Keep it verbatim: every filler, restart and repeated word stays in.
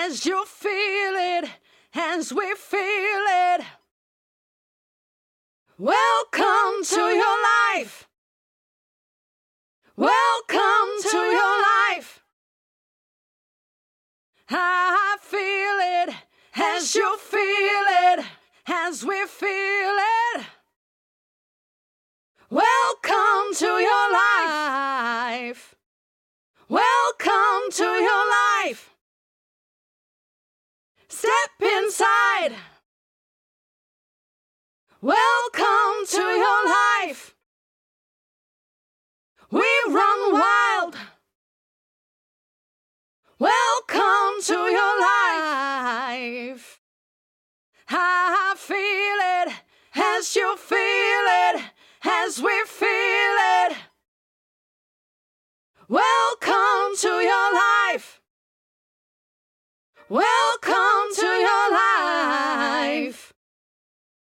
as you feel it, as we feel it. Welcome to your life. Welcome to your life. I feel it as you feel it, as we feel it. Welcome to your life. Welcome to your life. Step inside. Welcome to your life. We run wild. Welcome to your life. I feel it as you feel it, as we feel it. Welcome to your life. Welcome.